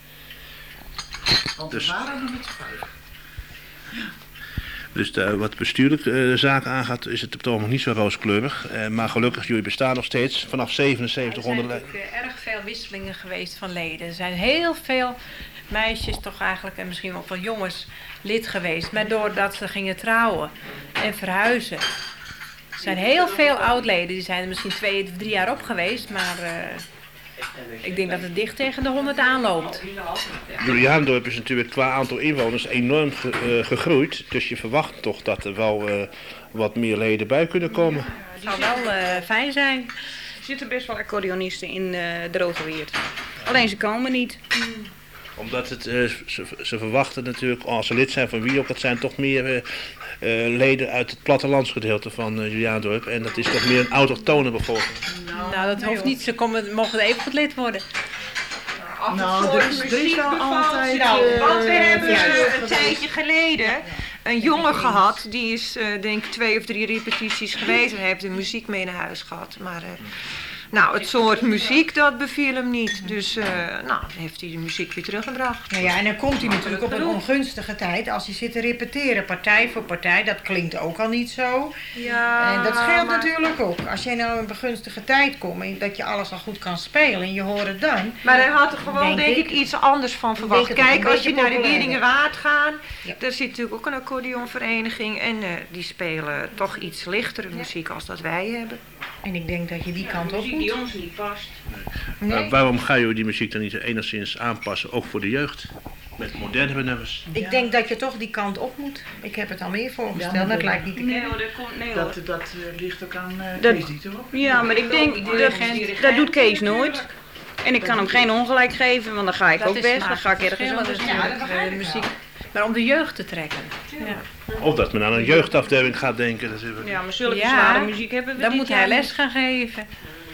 Speaker 4: Want
Speaker 1: Dus-
Speaker 4: we waren nog met z'n vijf.
Speaker 1: Dus de, wat bestuurlijke uh, zaken aangaat, is het op het ogenblik niet zo rooskleurig. Uh, maar gelukkig, jullie bestaan nog steeds vanaf zevenenzeventig
Speaker 3: Er zijn
Speaker 1: onder
Speaker 3: natuurlijk uh, erg veel wisselingen geweest van leden. Er zijn heel veel meisjes toch eigenlijk, en misschien ook wel jongens, lid geweest. Maar doordat ze gingen trouwen en verhuizen. Er zijn heel veel oud-leden, die zijn er misschien twee of drie jaar op geweest. Maar uh, ik denk dat het dicht tegen de honderd aanloopt.
Speaker 1: Juliaandorp is natuurlijk qua aantal inwoners enorm ge, uh, gegroeid. Dus je verwacht toch dat er wel uh, wat meer leden bij kunnen komen.
Speaker 3: Het zou wel uh, fijn zijn.
Speaker 2: Er zitten best wel accordeonisten in uh, Drogeweerd. Alleen ze komen niet.
Speaker 1: Omdat het, uh, ze, ze verwachten natuurlijk, als ze lid zijn van wie ook, het zijn toch meer uh, uh, leden uit het plattelandsgedeelte van uh, Juliaandorp. En dat is toch meer een autochtone bevolking.
Speaker 3: Nou, nou dat hoeft niet. Ze komen, mogen even goed lid worden.
Speaker 4: Nou, er is, er is wel altijd...
Speaker 6: Nou,
Speaker 4: uh,
Speaker 6: want we hebben
Speaker 4: ja,
Speaker 6: uh, een tijdje geleden een jongen gehad. Die is uh, denk ik twee of drie repetities geweest. En hij heeft de muziek mee naar huis gehad. Maar uh, nou, het soort muziek dat beviel hem niet. Dus uh, nou, heeft hij de muziek weer teruggebracht.
Speaker 5: Nou ja, en dan komt hij natuurlijk op een ongunstige tijd. Als hij zit te repeteren, partij voor partij, dat klinkt ook al niet zo.
Speaker 6: Ja,
Speaker 5: En dat scheelt
Speaker 6: maar,
Speaker 5: natuurlijk ook. Als jij nou in een begunstige tijd komt en dat je alles al goed kan spelen en je hoort het dan.
Speaker 6: Maar hij had er gewoon denk,
Speaker 5: denk
Speaker 6: ik iets anders van verwacht.
Speaker 5: denk het
Speaker 6: Kijk,
Speaker 5: een
Speaker 6: als je
Speaker 5: beetje
Speaker 6: naar de
Speaker 5: populairder.
Speaker 6: Wieringenwaard gaat,
Speaker 5: Ja.
Speaker 6: daar zit natuurlijk ook een accordeonvereniging. En uh, die spelen toch iets lichtere muziek als dat wij hebben.
Speaker 5: En ik denk dat je die kant op moet.
Speaker 2: Die ons niet past.
Speaker 6: Nee.
Speaker 1: Maar waarom ga je die muziek dan niet enigszins aanpassen, ook voor de jeugd? Met moderne nummers.
Speaker 5: Ik denk dat je toch die kant op moet. Ik heb het al meer voorgesteld,
Speaker 4: Ja,
Speaker 5: dat lijkt niet te
Speaker 2: Nee
Speaker 5: kennen.
Speaker 2: hoor, dat komt nee hoor.
Speaker 4: Dat, dat uh, ligt ook aan uh,
Speaker 2: Dat-
Speaker 4: Kees Dieter, hoor.
Speaker 2: Ja, maar ik denk, dat, dat doet Kees nooit. En ik kan hem geen ongelijk geven, want dan ga ik
Speaker 3: Dat
Speaker 2: ook
Speaker 3: is
Speaker 2: weg. Dan ga ik ergens
Speaker 3: verschillend
Speaker 2: anders.
Speaker 3: natuurlijk,
Speaker 5: Ja, dat begrijp
Speaker 3: de
Speaker 5: ik
Speaker 3: muziek. Maar om de jeugd te trekken. Ja.
Speaker 1: Of dat men aan een jeugdafdeling gaat denken natuurlijk.
Speaker 2: Ja, maar zulke
Speaker 3: Ja,
Speaker 2: zware muziek hebben we
Speaker 3: Dan
Speaker 2: dit
Speaker 3: moet
Speaker 2: jaar
Speaker 3: hij
Speaker 2: niet.
Speaker 3: les gaan geven.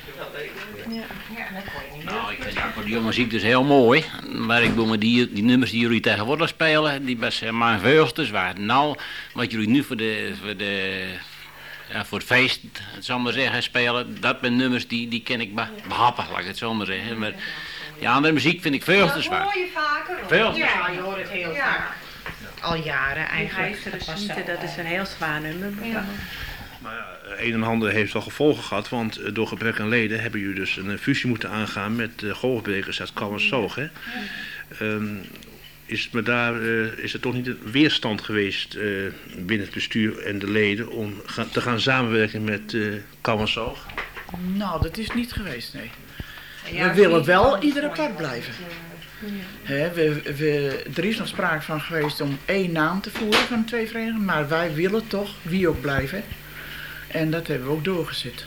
Speaker 9: Nou, ik vind de accordeonmuziek dus heel mooi. Maar ik bedoel, maar die, die nummers die jullie tegenwoordig spelen, die was uh, maar veel te zwaar. Nou, wat jullie nu voor, de, voor, de, ja, voor het feest, het zal maar zeggen, spelen, dat zijn nummers die, die ken ik be- behappen, laat ik het zo maar zeggen. Maar die andere muziek vind ik veel te
Speaker 5: Dat
Speaker 9: zwaar.
Speaker 5: hoor je vaker. hoor.
Speaker 9: Veel te
Speaker 5: Ja,
Speaker 9: zwaar.
Speaker 5: je hoort het heel
Speaker 6: Ja.
Speaker 5: vaak. Al jaren
Speaker 3: Die
Speaker 5: eigenlijk.
Speaker 3: Heiseren
Speaker 5: Dat was
Speaker 3: Snieten,
Speaker 5: zo.
Speaker 3: dat is een heel zwaar nummer.
Speaker 1: Maar ja, een en ander heeft wel gevolgen gehad, want uh, door gebrek aan leden hebben jullie dus een uh, fusie moeten aangaan met uh, golfbrekers uit Kalversoog. Hè? Um, is, maar daar, uh, is er toch niet een weerstand geweest uh, binnen het bestuur en de leden om ga, te gaan samenwerken met uh, Kalversoog?
Speaker 4: Nou, dat is niet geweest, nee.
Speaker 5: Ja,
Speaker 4: we willen
Speaker 5: niet
Speaker 4: wel
Speaker 5: anders
Speaker 4: ieder
Speaker 5: voor
Speaker 4: apart
Speaker 5: je.
Speaker 4: blijven. Hè, we, we, er is nog sprake van geweest om één naam te voeren van de twee verenigingen, maar wij willen toch wie ook blijven. En dat hebben we ook doorgezet.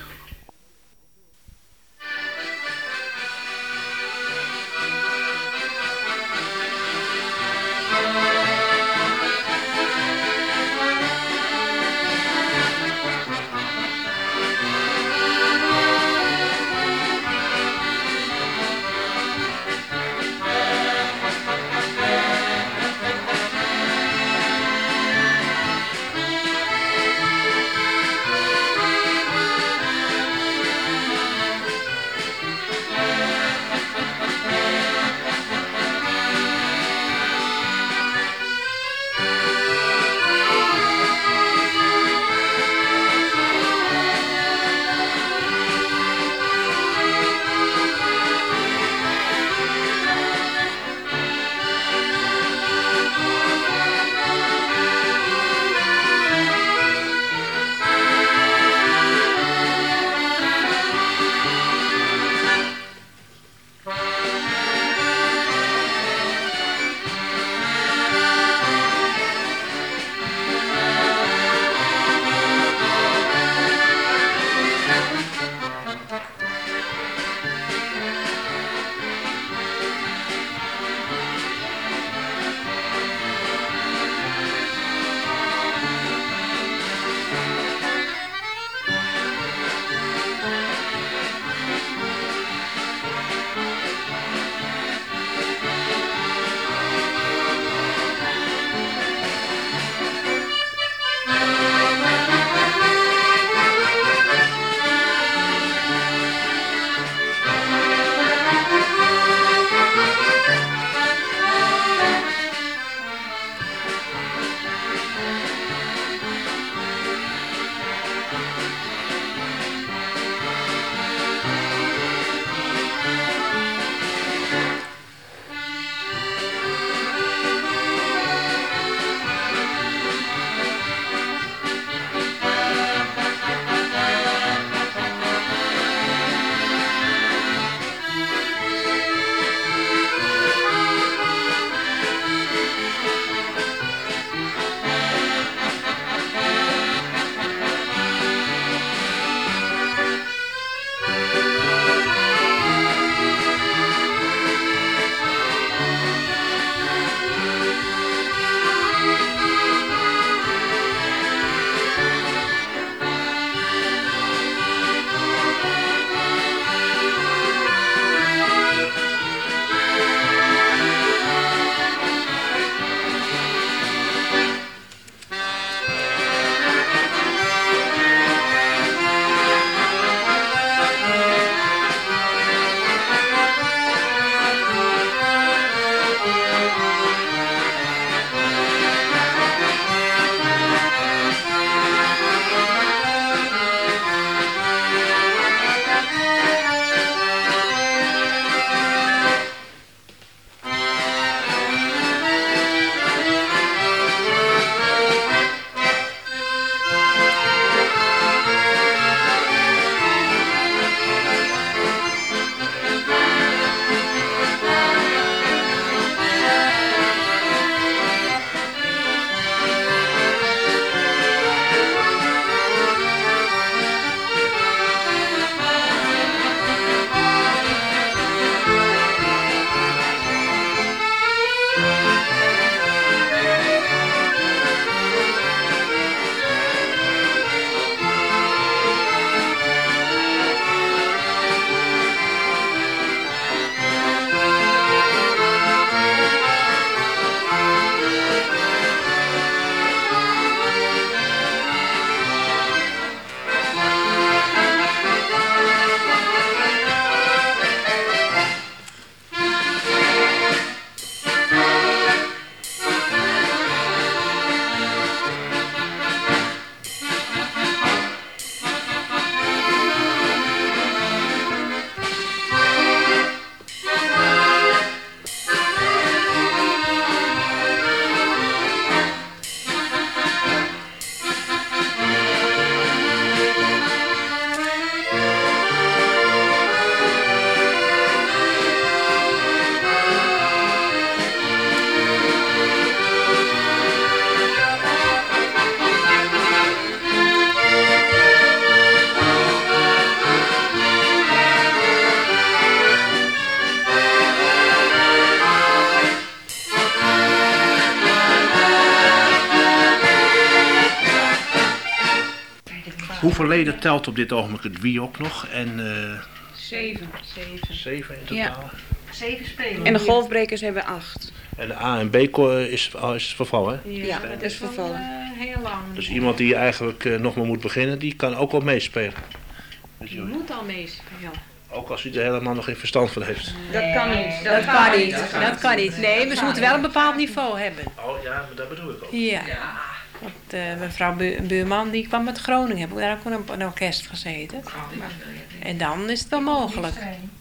Speaker 1: hoeveel leden telt op dit ogenblik het W I O C nog? En, uh,
Speaker 3: Zeven. Zeven.
Speaker 1: Zeven in totaal?
Speaker 2: Ja.
Speaker 5: Zeven spelers.
Speaker 2: En de golfbrekers hebben acht.
Speaker 1: En de A en B is, is vervallen, hè?
Speaker 3: Ja,
Speaker 2: Ja,
Speaker 3: dat,
Speaker 2: dat
Speaker 3: is
Speaker 2: is
Speaker 3: wel,
Speaker 2: vervallen.
Speaker 3: uh, heel lang.
Speaker 1: Dus iemand die eigenlijk uh, nog maar moet beginnen, die kan ook wel meespelen. Dus
Speaker 3: Je
Speaker 1: jullie-
Speaker 3: moet al meespelen.
Speaker 1: ook als hij er helemaal nog geen verstand van heeft.
Speaker 2: Dat kan niet.
Speaker 3: Dat kan niet. Dat kan niet. Nee, maar ze moeten wel een bepaald niveau hebben.
Speaker 1: Oh ja, maar dat bedoel ik ook.
Speaker 3: Ja. Want uh, mevrouw Bu Buurman die kwam uit Groningen, heb ik daar ook op een orkest gezeten. En dan is het wel mogelijk.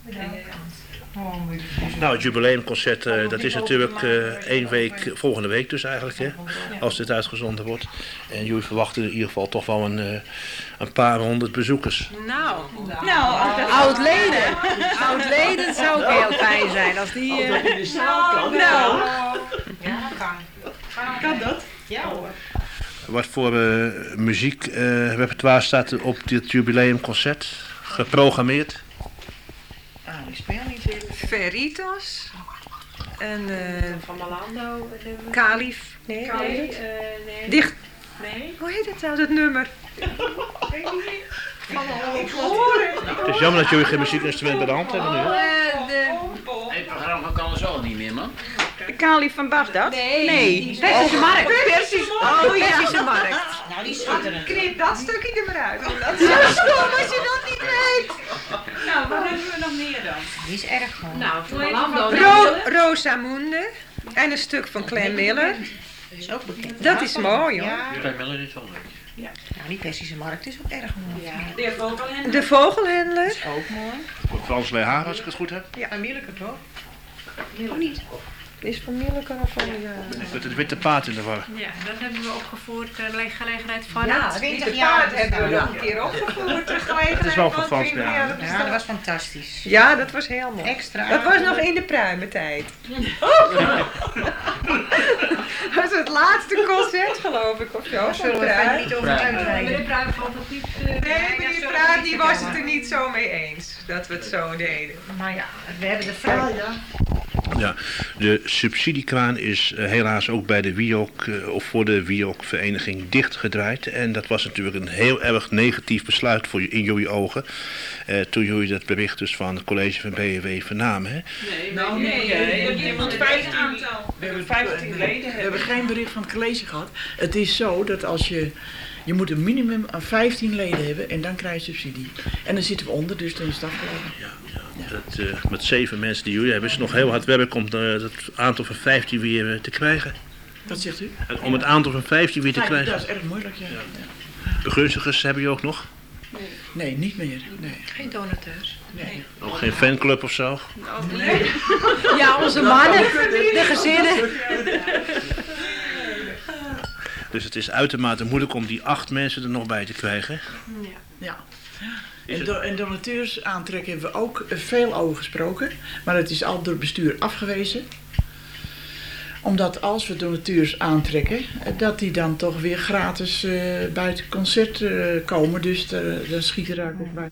Speaker 1: Nou, het jubileumconcert, uh, dat is natuurlijk uh, één week, volgende week dus eigenlijk, hè, als dit uitgezonden wordt. En jullie verwachten in ieder geval toch wel een, uh, een paar honderd bezoekers.
Speaker 3: Nou, nou oud-leden. Oud-leden zou ook heel fijn zijn als die... Uh, nou, nou.
Speaker 5: Ja, kan.
Speaker 4: Kan dat?
Speaker 5: Ja hoor.
Speaker 1: Wat voor uh, muziekrepertoire staat er op dit jubileumconcert geprogrammeerd?
Speaker 5: Ah, ik speel niet.
Speaker 6: Veritas. En uh,
Speaker 3: van Malando.
Speaker 6: Kalif. Nee,
Speaker 3: Kalif,
Speaker 6: nee.
Speaker 3: uh, nee.
Speaker 6: Dicht.
Speaker 3: Nee.
Speaker 6: Hoe heet het trouwens, het nummer?
Speaker 5: Ik hoor het.
Speaker 1: Het is jammer dat jullie geen muziekinstrument bij de hand hebben nu. Hè?
Speaker 6: Uh, de
Speaker 9: Het programma kan zo niet meer, man.
Speaker 6: de Kalif van Bagdad?
Speaker 3: Nee.
Speaker 6: Nee.
Speaker 3: Persische markt.
Speaker 6: Persische, oh, ja. Persische markt.
Speaker 5: Nou, die schitterend.
Speaker 6: Knip dat stukje er maar uit. Dat is zo stom als je dat niet weet.
Speaker 3: Nou, wat hebben we nog meer dan?
Speaker 5: Die is erg gewoon.
Speaker 3: Nou, van Malando.
Speaker 6: Ro Rosamunde. En een stuk van Clem Miller.
Speaker 5: Dat is ook bekend.
Speaker 6: Dat is mooi, hoor.
Speaker 5: Ja.
Speaker 9: Clem Miller is wel leuk.
Speaker 5: Nou, die Persische markt is ook erg mooi.
Speaker 3: Ja, de vogelhandel.
Speaker 6: De Vogelhandler.
Speaker 5: Ook mooi.
Speaker 1: Frans Lehaar, als ik het goed heb.
Speaker 5: Ja, en Mieleke toch?
Speaker 6: Of niet? Is van Mieleke of van... Ja.
Speaker 1: Met het witte paard in de war.
Speaker 3: Ja, dat hebben we opgevoerd ter uh, gelegenheid van
Speaker 5: Ja,
Speaker 3: het.
Speaker 5: twintig jaar
Speaker 6: hebben we
Speaker 5: bestaan.
Speaker 6: nog een keer opgevoerd.
Speaker 1: Het is wel van Frans Lehaar.
Speaker 5: Ja, dat was fantastisch.
Speaker 6: Ja, dat was heel mooi.
Speaker 5: Extra.
Speaker 6: Dat was nog in de pruimentijd. Dat was het laatste concert, geloof ik, of zo.
Speaker 5: Zullen
Speaker 6: Van
Speaker 5: we
Speaker 6: Pruim.
Speaker 5: verder niet over
Speaker 9: Pruim.
Speaker 5: uitweiden?
Speaker 3: Meneer Pruim valt dat niet... Uh,
Speaker 6: Nee, meneer Pruim die was het er niet zo mee eens dat we het zo deden.
Speaker 5: Maar ja, we hebben de vraag.
Speaker 1: Ja, de subsidiekraan is uh, helaas ook bij de W I O C, uh, of voor de W I O C-vereniging dichtgedraaid. En dat was natuurlijk een heel erg negatief besluit voor, in jullie ogen. Uh, toen jullie dat bericht dus van het college van B N W vernamen. Hè?
Speaker 3: Nee,
Speaker 4: Nou,
Speaker 3: nee,
Speaker 4: nee,
Speaker 3: nee,
Speaker 4: nee,
Speaker 3: je moet
Speaker 4: vijftien
Speaker 3: aantal.
Speaker 4: We hebben
Speaker 3: vijftien leden
Speaker 4: We hebben geen bericht van het college gehad. Het is zo dat als je... Je moet een minimum aan vijftien leden hebben en dan krijg je subsidie. En dan zitten we onder, dus dan is het afgelopen.
Speaker 1: Ja, ja. Dat, uh, met zeven mensen die jullie hebben is het nog heel hard werk om uh, het aantal van vijftien weer uh, te krijgen.
Speaker 4: Wat zegt u?
Speaker 1: En om het aantal van vijftien weer te
Speaker 4: Vijftien,
Speaker 1: krijgen.
Speaker 4: dat is erg moeilijk, ja. ja.
Speaker 1: Begunstigers hebben jullie ook nog?
Speaker 4: Nee, niet meer. Nee.
Speaker 3: Geen donateurs.
Speaker 4: Nee.
Speaker 1: Ook geen fanclub of zo?
Speaker 3: Nee. Ja, onze mannen, de gezinnen.
Speaker 1: Dus het is uitermate moeilijk om die acht mensen er nog bij te krijgen.
Speaker 4: Ja. En, do en donateurs aantrekken hebben we ook veel over gesproken. Maar het is altijd door het bestuur afgewezen. Omdat als we donateurs aantrekken, dat die dan toch weer gratis uh, bij het concert uh, komen. Dus uh, dan schiet er ook op bij.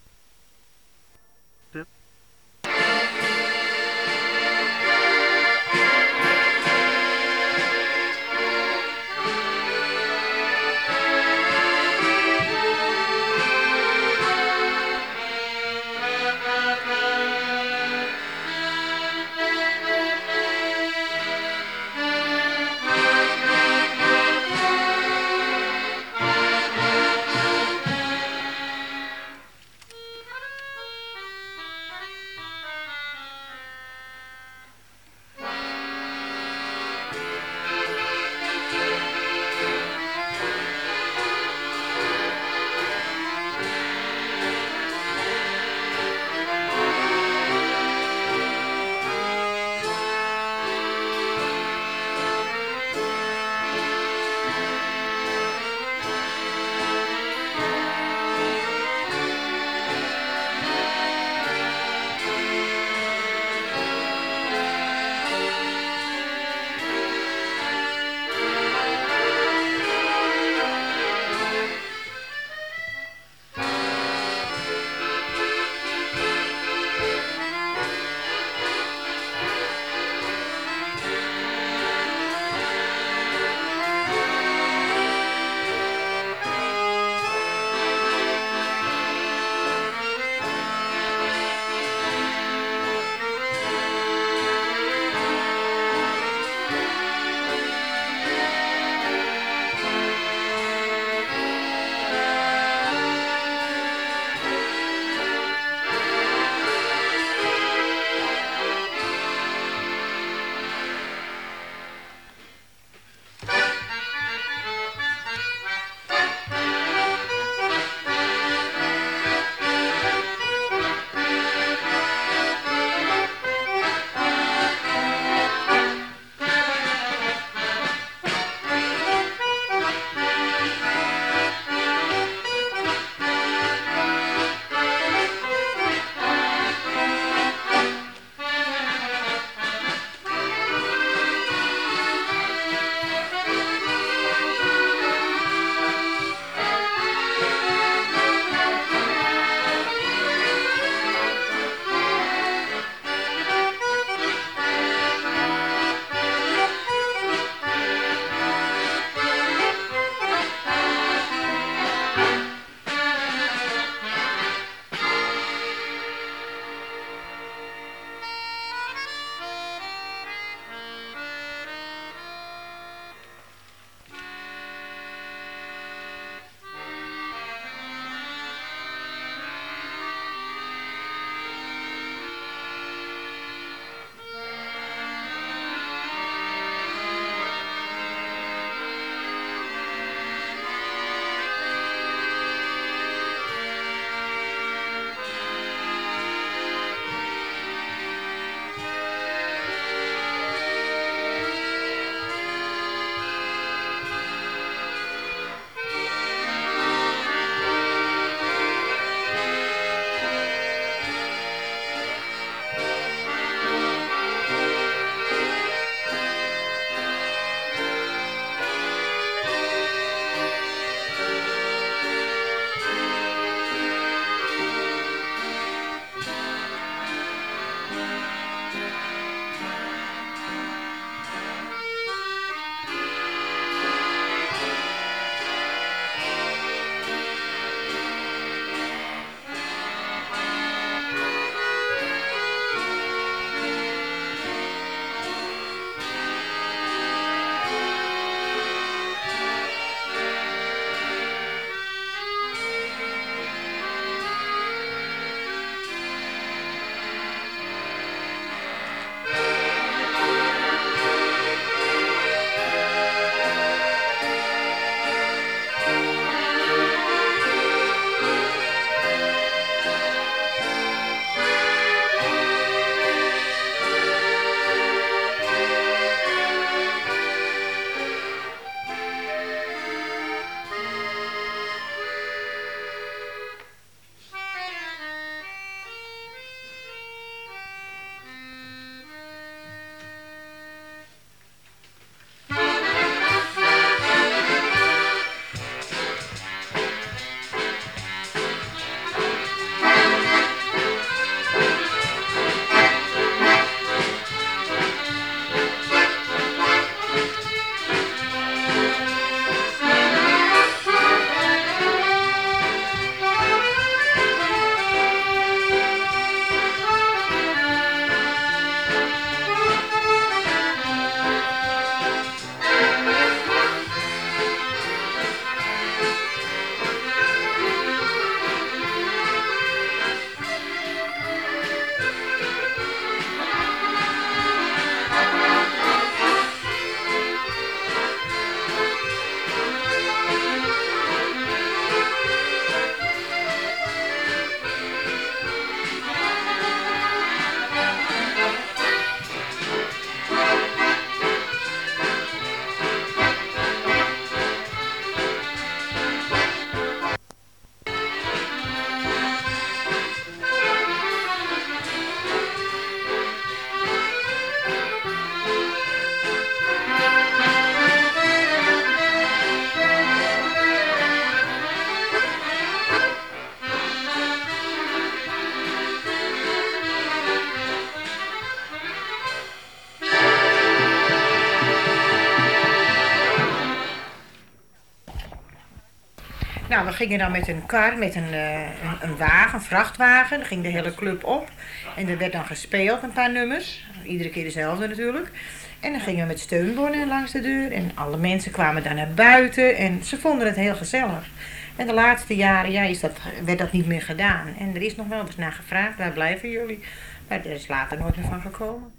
Speaker 5: gingen dan met een kar, met een, uh, een, een wagen, een vrachtwagen. Dan ging de hele club op. En er werd dan gespeeld, een paar nummers. Iedere keer dezelfde natuurlijk. En dan gingen we met steunbonnen langs de deur. En alle mensen kwamen daar naar buiten. En ze vonden het heel gezellig. En de laatste jaren ja, is dat, werd dat niet meer gedaan. En er is nog wel eens naar gevraagd, waar blijven jullie? Maar er is later nooit meer van gekomen.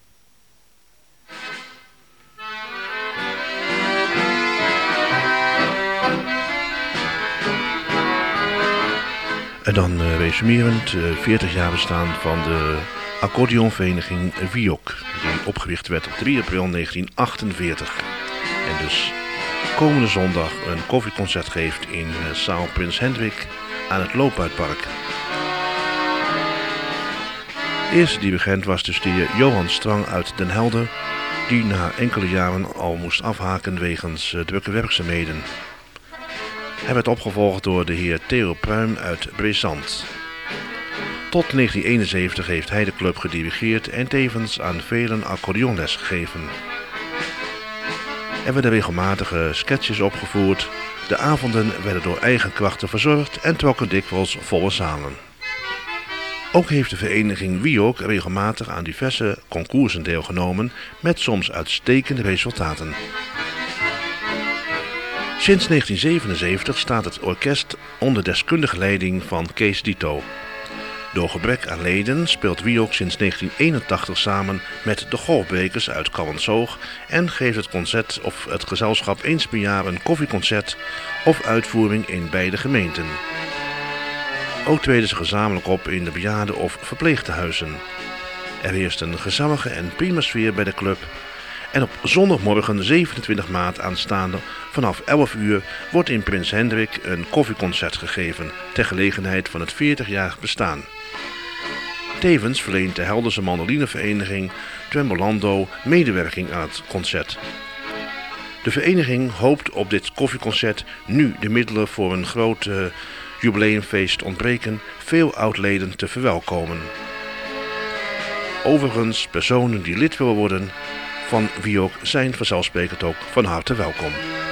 Speaker 1: En dan uh, resumerend, uh, veertig jaar bestaan van de accordeonvereniging Wiok, die opgericht werd op drie april negentien achtenveertig. En dus komende zondag een koffieconcert geeft in uh, zaal Prins Hendrik aan het Loopuitpark. De eerste die bekend was dus de heer Johan Strang uit Den Helder, die na enkele jaren al moest afhaken wegens uh, drukke werkzaamheden. Hij werd opgevolgd door de heer Theo Pruim uit Brezant. Tot negentien eenenzeventig heeft hij de club gedirigeerd en tevens aan velen accordeonles gegeven. Er werden regelmatige sketches opgevoerd, de avonden werden door eigen krachten verzorgd en trokken dikwijls volle zalen. Ook heeft de vereniging Wiok regelmatig aan diverse concoursen deelgenomen met soms uitstekende resultaten. Sinds negentien zevenenzeventig staat het orkest onder deskundige leiding van Kees Dito. Door gebrek aan leden speelt Wiok sinds negentien eenentachtig samen met de Golfbrekers uit Kallensoog en geeft het concert of het gezelschap eens per jaar een koffieconcert of uitvoering in beide gemeenten. Ook treden ze gezamenlijk op in de bejaarden- of verpleegtehuizen. Er heerst een gezellige en prima sfeer bij de club. En op zondagmorgen zevenentwintig maart aanstaande vanaf elf uur wordt in Prins Hendrik een koffieconcert gegeven ter gelegenheid van het veertigjarig bestaan. Tevens verleent de Helderse Mandolinevereniging Trembolando medewerking aan het concert. De vereniging hoopt op dit koffieconcert nu de middelen voor een groot uh, jubileumfeest ontbreken veel oudleden te verwelkomen. Overigens, personen die lid willen worden van Wiok zijn vanzelfsprekend ook van harte welkom.